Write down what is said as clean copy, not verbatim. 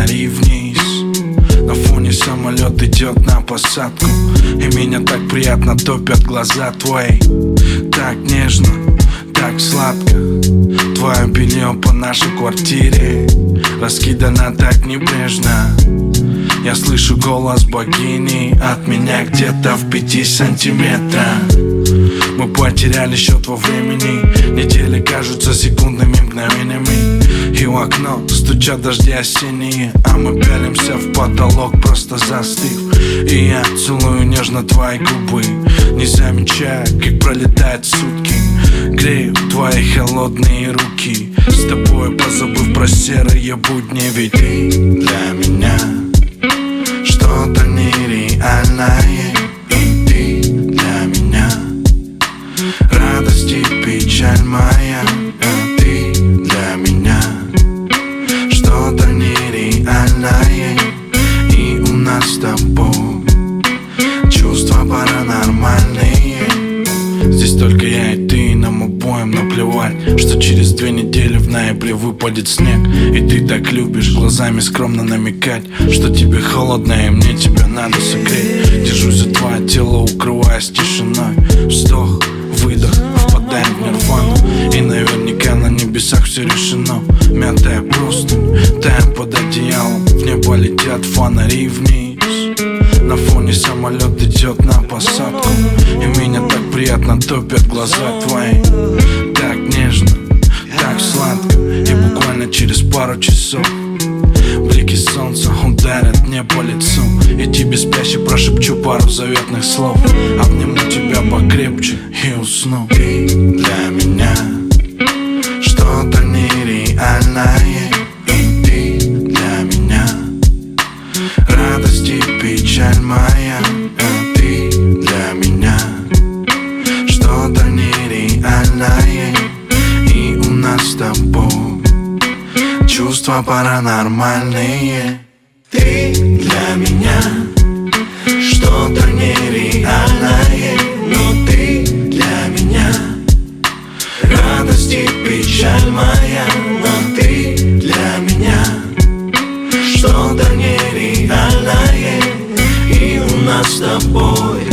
фонари вниз. На фоне самолет идет на посадку, и меня так приятно топят глаза твои. Так нежно, так сладко. Твое белье по нашей квартире раскидано так небрежно. Я слышу голос богини от меня где-то в 5 сантиметрах. Мы потеряли счет во времени, недели кажутся секундными мгновениями. И в окно стучат дожди осенние, а мы пялимся в потолок, просто застыв. И я целую нежно твои губы, не замечая, как пролетают сутки. Грею твои холодные руки, с тобой позабыв про серые будни. Ведь ты для меня что-то нереальное, и ты для меня радость и печаль моя. А ты для меня что-то нереальное, и у нас с тобой чувства паранормальные. Здесь только я и ты, нам обоим наплевать, что через 2 недели в ноябре выпадет снег. И ты так любишь глазами скромно намекать, что тебе холодно и мне тебя надо согреть. Держусь за твое тело, укрываясь тишиной. Вздох, выдох, впадаем в нирвану, и наверняка на небесах все решено. Мятая простынь, таем под одеялом, в небо летят фонари вниз. На фоне самолет идет на посадку, и меня так приятно топят глаза твои. Так нежно, так сладко, и буквально через пару часов блики солнца ударят мне по лицу, и тебе спящий прошепчу пару заветных слов. Обниму тебя покрепче и усну. Ты для меня что-то нереальное, и ты для меня радость и печаль моя. А ты для меня что-то нереальное, и у нас с тобой чувства паранормальные. Ты для меня что-то нереальное, но ты для меня радость и печаль моя. Но ты для меня что-то нереальное, и у нас с тобой